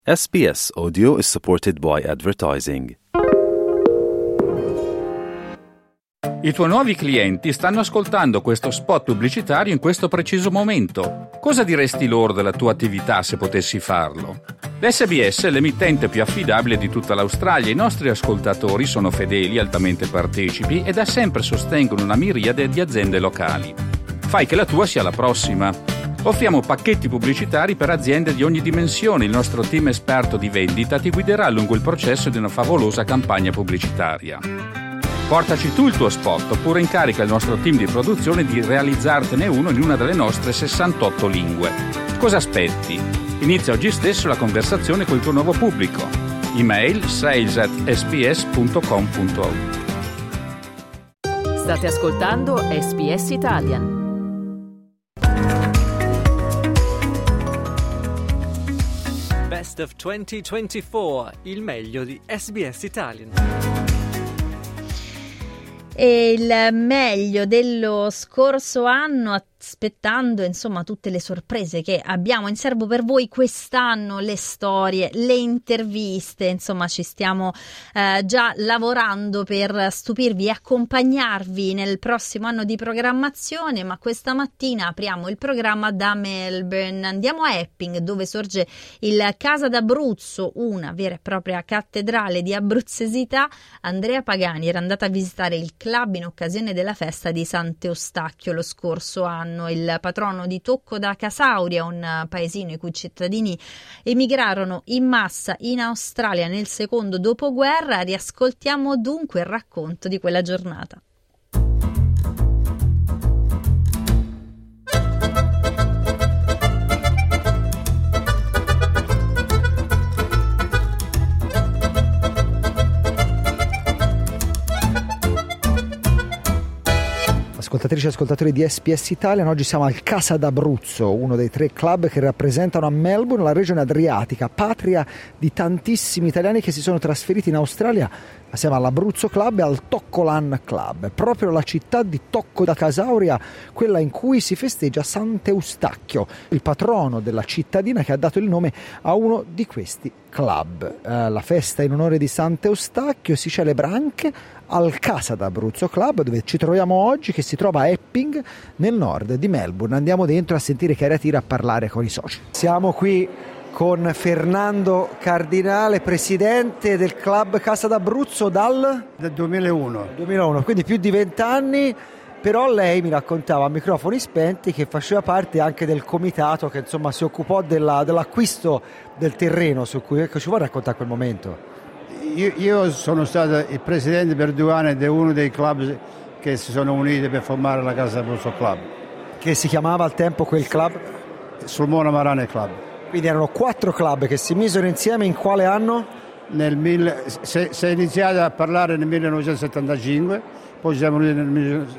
SBS Audio is supported by advertising. I tuoi nuovi clienti stanno ascoltando questo spot pubblicitario in questo preciso momento. Cosa diresti loro della tua attività se potessi farlo? L'SBS è l'emittente più affidabile di tutta l'Australia. I nostri ascoltatori sono fedeli, altamente partecipi e da sempre sostengono una miriade di aziende locali. Fai che la tua sia la prossima. Offriamo pacchetti pubblicitari per aziende di ogni dimensione. Il nostro team esperto di vendita ti guiderà lungo il processo di una favolosa campagna pubblicitaria. Portaci tu il tuo spot oppure incarica il nostro team di produzione di realizzartene uno in una delle nostre 68 lingue. Cosa aspetti? Inizia oggi stesso la conversazione con il tuo nuovo pubblico. Email sales@sbs.com.au. State ascoltando SBS Italian. Best of 2024, il meglio di SBS Italian. E il meglio dello scorso anno, aspettando insomma tutte le sorprese che abbiamo in serbo per voi quest'anno, le storie, le interviste, insomma ci stiamo già lavorando per stupirvi e accompagnarvi nel prossimo anno di programmazione, ma questa mattina apriamo il programma da Melbourne, andiamo a Epping dove sorge il Casa d'Abruzzo, una vera e propria cattedrale di abruzzesità. Andrea Pagani era andata a visitare il club in occasione della festa di Sant'Eustachio lo scorso anno. Il patrono di Tocco da Casauria, un paesino i cui cittadini emigrarono in massa in Australia nel secondo dopoguerra. Riascoltiamo dunque il racconto di quella giornata. Ascoltatrici e ascoltatori di SBS Italian, oggi siamo al Casa d'Abruzzo, uno dei 3 club che rappresentano a Melbourne la regione adriatica, patria di tantissimi italiani che si sono trasferiti in Australia assieme all'Abruzzo Club e al Toccolan Club, proprio la città di Tocco da Casauria, quella in cui si festeggia Sant'Eustachio, il patrono della cittadina che ha dato il nome a uno di questi club. La festa in onore di Sant'Eustachio si celebra anche al Casa d'Abruzzo Club, dove ci troviamo oggi, che si trova a Epping, nel nord di Melbourne. Andiamo dentro a sentire Chiara Tira a parlare con i soci. Siamo qui con Fernando Cardinale, presidente del club Casa d'Abruzzo dal 2001, quindi più di 20 anni. Però lei mi raccontava a microfoni spenti che faceva parte anche del comitato che insomma si occupò dell'acquisto del terreno su cui, ecco, ci vuoi raccontare quel momento? Io sono stato il presidente per 2 anni di uno dei club che si sono uniti per formare la Casa d'Abruzzo Club. Che si chiamava al tempo quel club? Sulmona Marane Club. Quindi erano 4 club che si misero insieme in quale anno? Si è iniziato a parlare nel 1975, poi siamo uniti nel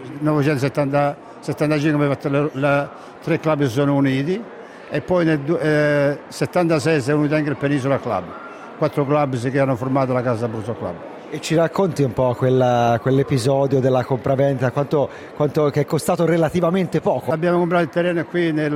1975, abbiamo fatto 3 club che si sono uniti e poi nel 1976 si è unito anche il Penisola Club. 4 club che hanno formato la Casa d'Abruzzo Club. E ci racconti un po' quell'episodio della compravendita, quanto che è costato relativamente poco? Abbiamo comprato il terreno qui nel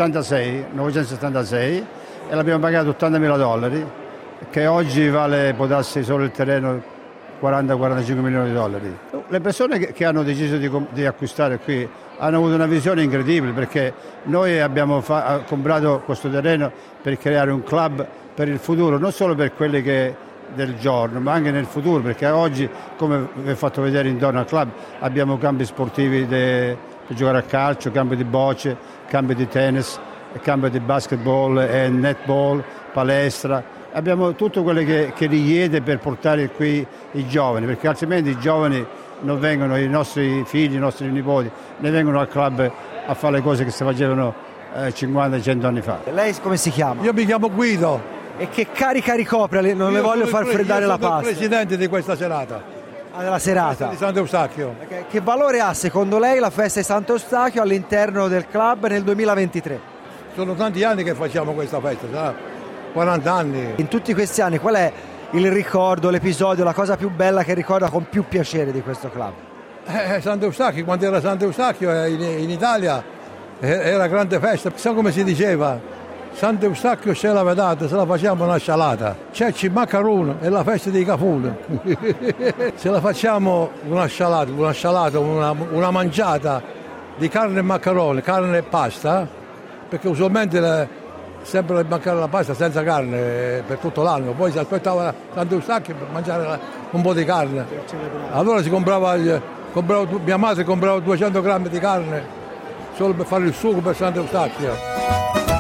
1976 e l'abbiamo pagato $80.000, che oggi può darsi solo il terreno 40-45 milioni di dollari. Le persone che hanno deciso di acquistare qui hanno avuto una visione incredibile, perché noi abbiamo comprato questo terreno per creare un club per il futuro, non solo per quelli del giorno, ma anche nel futuro, perché oggi, come vi ho fatto vedere intorno al club, abbiamo campi sportivi per giocare a calcio, campi di bocce, campi di tennis, campi di basketball e netball, palestra. Abbiamo tutto quello che richiede per portare qui i giovani, perché altrimenti i giovani non vengono, i nostri figli, i nostri nipoti, ne vengono al club a fare le cose che si facevano 50-100 anni fa. Lei come si chiama? Io mi chiamo Guido. E che carica ricopre? Non le voglio far freddare la pasta. Sono il presidente di questa serata. Della serata? Di Sant'Eustachio. Che valore ha secondo lei la festa di Sant'Eustachio all'interno del club nel 2023? Sono tanti anni che facciamo questa festa, 40 anni. In tutti questi anni qual è il ricordo, l'episodio, la cosa più bella che ricorda con più piacere di questo club? Sant'Eustachio, quando era Sant'Eustachio in Italia era grande festa, sa come si diceva? Sant'Eustachio ce la vedate, se la facciamo una scialata. C'è il macaron, è la festa dei cafuni. Se la facciamo una scialata, una mangiata di carne e maccheroni, carne e pasta, perché usualmente sempre il maccherone e la pasta senza carne per tutto l'anno. Poi si aspettava Sant'Eustachio per mangiare un po' di carne. Allora mia madre comprava 200 grammi di carne solo per fare il sugo per Sant'Eustachio.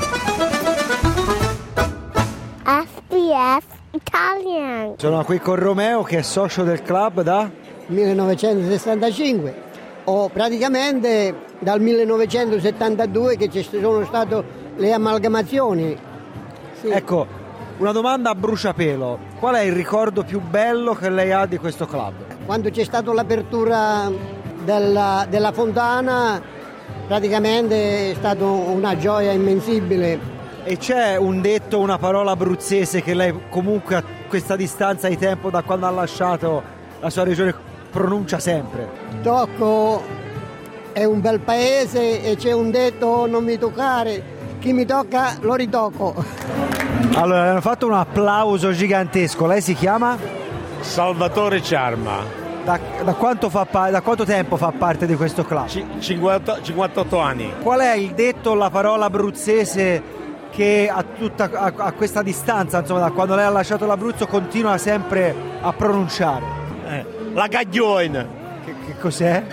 SBS Italian. Sono qui con Romeo che è socio del club da 1965 o praticamente dal 1972 che ci sono state le amalgamazioni. Sì. Ecco, una domanda a bruciapelo: qual è il ricordo più bello che lei ha di questo club? Quando c'è stata l'apertura della fontana, praticamente è stata una gioia immensibile. E c'è un detto, una parola abruzzese che lei comunque a questa distanza di tempo da quando ha lasciato la sua regione pronuncia sempre? Tocco è un bel paese e c'è un detto: non mi toccare, chi mi tocca lo ritocco. Allora, hanno fatto un applauso gigantesco. Lei si chiama? Salvatore Ciarma. Da quanto tempo fa parte di questo club? 58 anni. Qual è il detto, la parola abruzzese che a questa distanza, insomma, da quando lei ha lasciato l'Abruzzo, continua sempre a pronunciare? La gaglione. Che cos'è?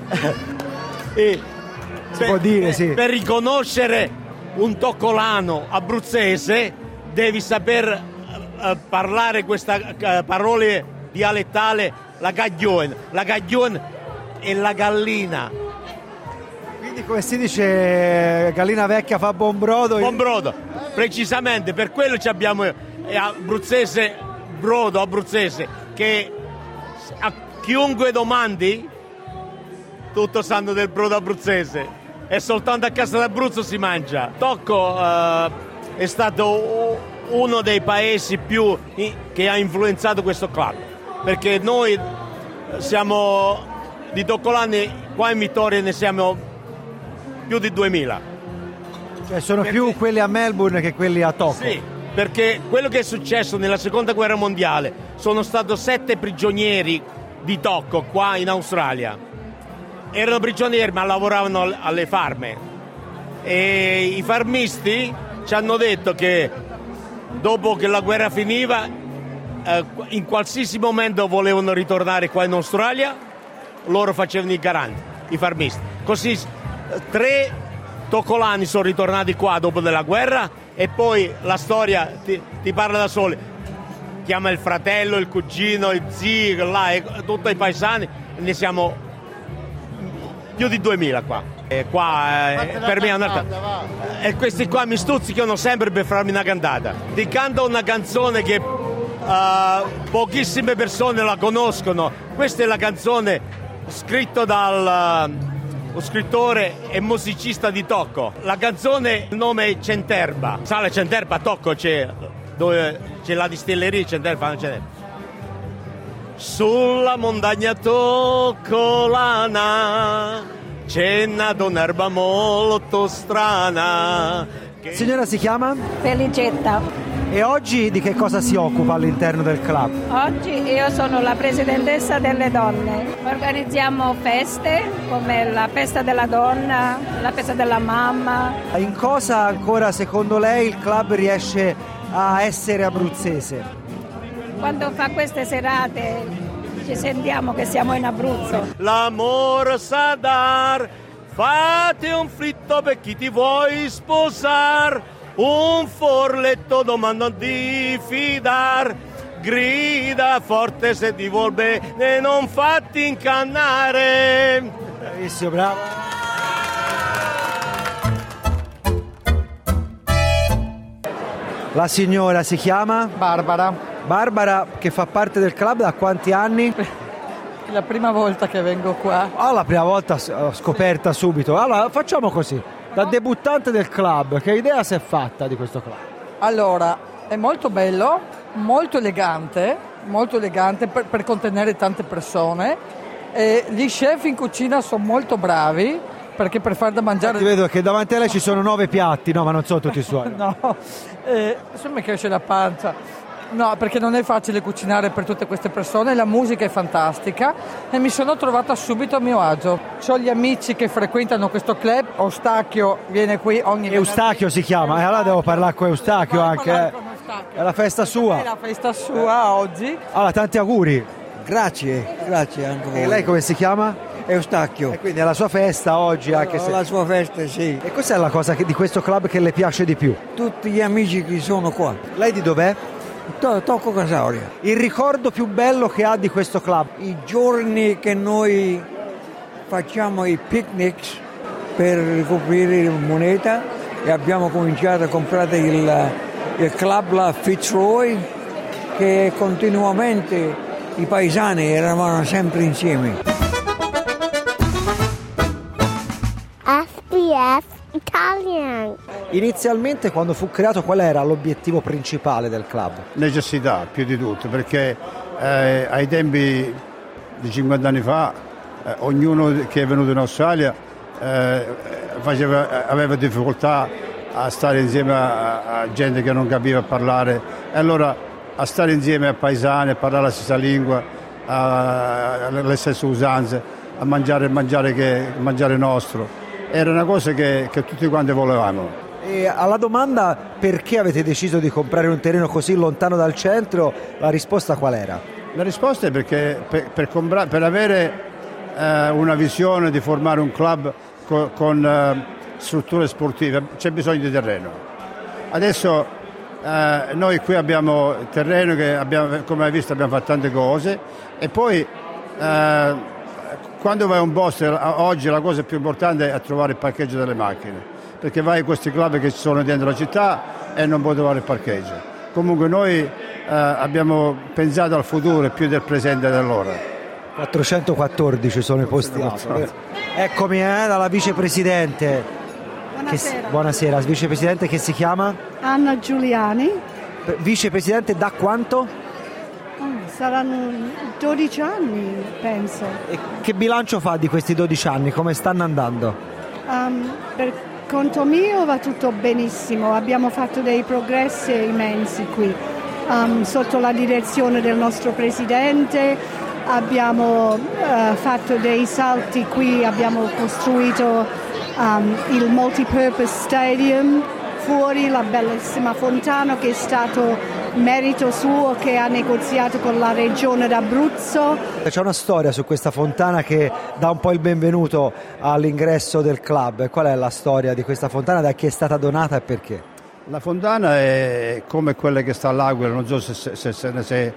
Si può dire, sì. Per riconoscere un toccolano abruzzese devi saper parlare questa parola dialettale, la gaglione. La gaglione è la gallina. Quindi, come si dice, gallina vecchia fa buon brodo? Buon brodo, precisamente, per quello ci abbiamo abruzzese, brodo abruzzese, che a chiunque domandi tutto sanno del brodo abruzzese, e soltanto a casa d'Abruzzo si mangia. Tocco è stato uno dei paesi più che ha influenzato questo club, perché noi siamo di toccolani qua in Vittoria, ne siamo più di 2000. Cioè sono più quelli a Melbourne che quelli a Tocco? Sì, perché quello che è successo nella seconda guerra mondiale, sono stati 7 prigionieri di Tocco qua in Australia. Erano prigionieri ma lavoravano alle farme, e i farmisti ci hanno detto che dopo che la guerra finiva, in qualsiasi momento volevano ritornare qua in Australia, loro facevano i garanti, i farmisti. Così 3 toccolani sono ritornati qua dopo della guerra, e poi la storia ti parla da sola. Chiama il fratello, il cugino, il zio, tutti i paesani, ne siamo più di 2000 qua. E qua per me è un'altra. E questi qua mi stuzzicano sempre per farmi una cantata. Ti canto una canzone che pochissime persone la conoscono. Questa è la canzone scritta dal lo scrittore e musicista di Tocco. La canzone, il nome è Centerba. Sale Centerba, a Tocco dove c'è la distilleria Centerba, non c'è. Sulla montagna toccolana c'è nata un'erba molto strana. Signora, si chiama? Felicetta. E oggi di che cosa si occupa all'interno del club? Oggi io sono la presidentessa delle donne. Organizziamo feste come la festa della donna, la festa della mamma. In cosa ancora secondo lei il club riesce a essere abruzzese? Quando fa queste serate ci sentiamo che siamo in Abruzzo. L'amore sa dar, fate un fritto per chi ti vuoi sposare. Un forletto domanda di fidar, grida forte se ti vuol bene, non fatti incannare. Bravissimo, bravo. La signora si chiama? Barbara. Barbara, che fa parte del club da quanti anni? È la prima volta che vengo qua. La prima volta scoperta subito. Allora facciamo così. Da debuttante del club, che idea si è fatta di questo club? Allora, è molto bello, molto elegante per contenere tante persone. E gli chef in cucina sono molto bravi perché per far da mangiare... Ti vedo che davanti a lei ci sono 9 piatti, no, ma non sono tutti i suoi. No, adesso mi cresce la pancia. No, perché non è facile cucinare per tutte queste persone, la musica è fantastica e mi sono trovata subito a mio agio. Ho gli amici che frequentano questo club, Eustachio viene qui ogni venerdì. Eustachio si chiama, e allora devo parlare con Eustachio anche. È la festa sua. È la festa sua oggi. Allora, tanti auguri. Grazie anche voi. E lei come si chiama? Eustachio. E quindi è la sua festa oggi anche se... La sua festa, sì. E cos'è la cosa di questo club che le piace di più? Tutti gli amici che sono qua. Lei di dov'è? Tocco Casauria. Il ricordo più bello che ha di questo club? I giorni che noi facciamo i picnics per ricoprire moneta e abbiamo cominciato a comprare il club la Fitzroy, che continuamente i paesani eravamo sempre insieme. SBS Italian. Inizialmente, quando fu creato, qual era l'obiettivo principale del club? Necessità, più di tutto, perché ai tempi di 50 anni fa ognuno che è venuto in Australia aveva difficoltà a stare insieme a gente che non capiva parlare, e allora a stare insieme a paesani, a parlare la stessa lingua, le stesse usanze, a mangiare il mangiare nostro. Era una cosa che tutti quanti volevamo. E alla domanda perché avete deciso di comprare un terreno così lontano dal centro, la risposta qual era? La risposta è perché per avere una visione di formare un club con strutture sportive c'è bisogno di terreno. Adesso noi qui abbiamo terreno che come hai visto abbiamo fatto tante cose, e poi quando vai a un posto, oggi la cosa più importante è trovare il parcheggio delle macchine, perché vai a questi club che ci sono dentro la città e non puoi trovare il parcheggio. Comunque noi abbiamo pensato al futuro più del presente dell'ora. 414 sono i posti. Eccomi dalla vicepresidente. Buonasera. Buonasera, vicepresidente che si chiama? Anna Giuliani. Vicepresidente da quanto? Saranno 12 anni, penso. E che bilancio fa di questi 12 anni? Come stanno andando? Per conto mio va tutto benissimo, abbiamo fatto dei progressi immensi qui, sotto la direzione del nostro presidente, abbiamo fatto dei salti qui, abbiamo costruito il multipurpose stadium, fuori la bellissima fontana che è stato merito suo, che ha negoziato con la regione d'Abruzzo. C'è una storia su questa fontana che dà un po' il benvenuto all'ingresso del club. Qual è la storia di questa fontana, da chi è stata donata e perché? La fontana è come quella che sta all'Aquila, non so se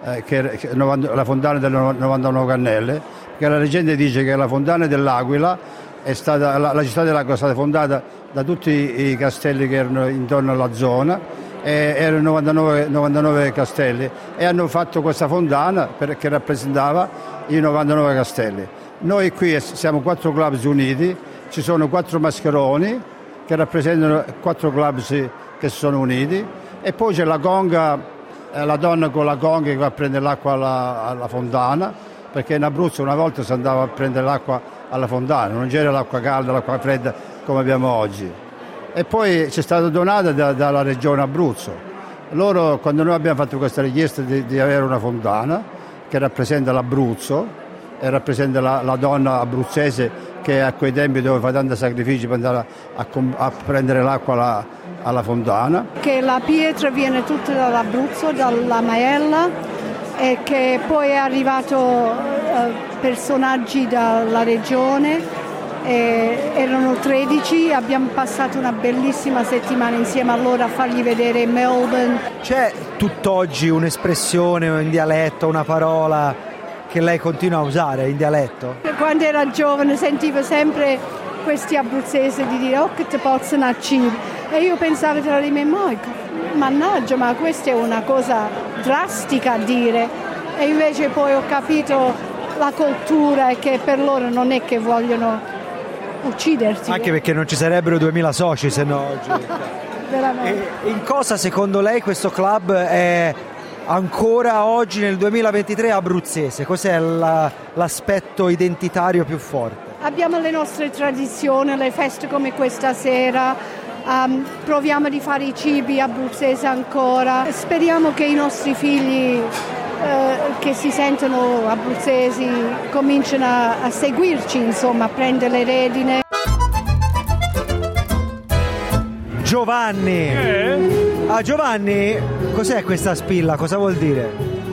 la fontana delle 99 cannelle, perché la leggenda dice che la fontana dell'Aquila è stata, la città dell'Aquila è stata fondata da tutti i castelli che erano intorno alla zona. Erano 99 castelli e hanno fatto questa fontana che rappresentava i 99 castelli. Noi qui siamo 4 clubs uniti, ci sono 4 mascheroni che rappresentano 4 clubs che si sono uniti, e poi c'è la conga, la donna con la conga che va a prendere l'acqua alla fontana, perché in Abruzzo una volta si andava a prendere l'acqua alla fontana, non c'era l'acqua calda, l'acqua fredda come abbiamo oggi. E poi ci è stata donata dalla regione Abruzzo. Loro, quando noi abbiamo fatto questa richiesta di avere una fontana che rappresenta l'Abruzzo e rappresenta la donna abruzzese che a quei tempi doveva fare tanti sacrifici per andare a prendere l'acqua alla fontana. Che la pietra viene tutta dall'Abruzzo, dalla Maiella, e che poi è arrivato personaggi dalla regione. Erano 13, abbiamo passato una bellissima settimana insieme a loro a fargli vedere Melbourne. C'è tutt'oggi un'espressione in dialetto, una parola che lei continua a usare in dialetto? Quando era giovane sentivo sempre questi abruzzesi di dire "oh che te possono accire", e io pensavo tra di me mannaggia, ma questa è una cosa drastica a dire, e invece poi ho capito la cultura e che per loro non è che vogliono uccidersi. Anche perché non ci sarebbero 2000 soci se no oggi. Veramente. E in cosa secondo lei questo club è ancora oggi nel 2023 abruzzese? Cos'è l'aspetto identitario più forte? abbiamo le nostre tradizioni, le feste come questa sera, proviamo di fare i cibi abruzzesi ancora. Speriamo che i nostri figli che si sentono abruzzesi cominciano a seguirci, insomma, a prendere le redine. Giovanni! Giovanni, cos'è questa spilla? Cosa vuol dire?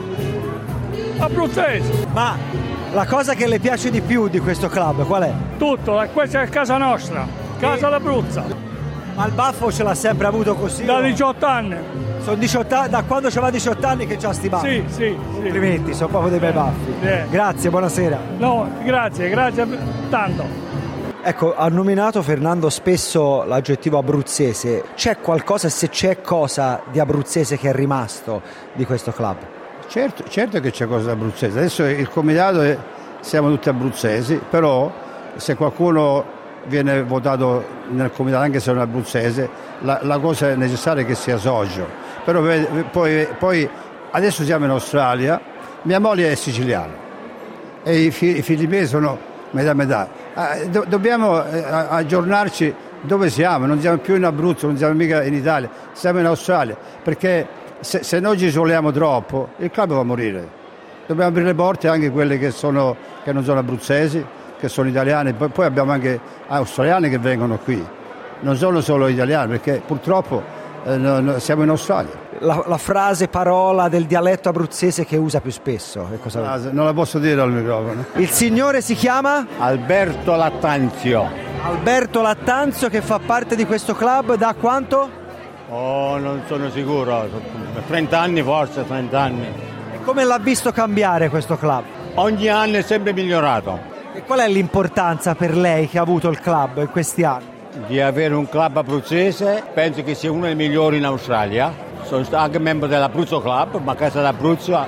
Abruzzese! Ma la cosa che le piace di più di questo club qual è? Tutto, questa è casa nostra, casa d'Abruzzo. Ma il baffo ce l'ha sempre avuto così? Da 18 anni. Sono 18 anni, da quando c'aveva 18 anni che c'ha sti baffi? Sì. Complimenti, sono proprio dei bei baffi. Grazie, buonasera. No, grazie tanto. Ecco, ha nominato Fernando spesso l'aggettivo abruzzese. C'è qualcosa, se c'è cosa di abruzzese che è rimasto di questo club? Certo che c'è cosa di abruzzese. Adesso il comitato siamo tutti abruzzesi, però se qualcuno viene votato nel comitato anche se non è abruzzese, la cosa è necessaria che sia socio. Però poi adesso siamo in Australia, mia moglie è siciliana e i figli miei sono metà. Dobbiamo aggiornarci dove siamo, non siamo più in Abruzzo, non siamo mica in Italia, siamo in Australia, perché se noi ci isoliamo troppo il club va a morire. Dobbiamo aprire le porte anche a quelli che non sono abruzzesi, che sono italiani, poi abbiamo anche australiani che vengono qui, non sono solo italiani, perché purtroppo siamo in Australia. La frase parola del dialetto abruzzese che usa più spesso, che cosa? Non la posso dire al microfono. Il signore si chiama? Alberto Lattanzio. Alberto Lattanzio, che fa parte di questo club da quanto? Non sono sicuro, 30 anni forse, 30 anni. E come l'ha visto cambiare questo club? Ogni anno è sempre migliorato. E qual è l'importanza per lei che ha avuto il club in questi anni? Di avere un club abruzzese, penso che sia uno dei migliori in Australia. Sono stato anche membro dell'Abruzzo Club, ma Casa d'Abruzzo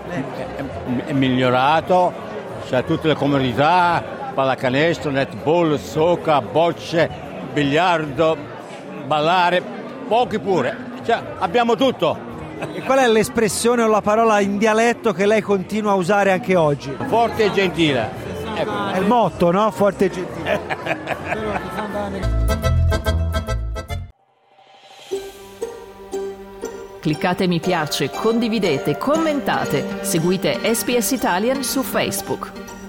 è migliorato, c'è tutte le comodità, pallacanestro, netball, soccer, bocce, biliardo, ballare, pochi pure, cioè, abbiamo tutto. E qual è l'espressione o la parola in dialetto che lei continua a usare anche oggi? Forte e gentile. Ecco. È il motto, no? Forte e gentile. Cliccate mi piace, condividete, commentate, seguite SPS Italian su Facebook.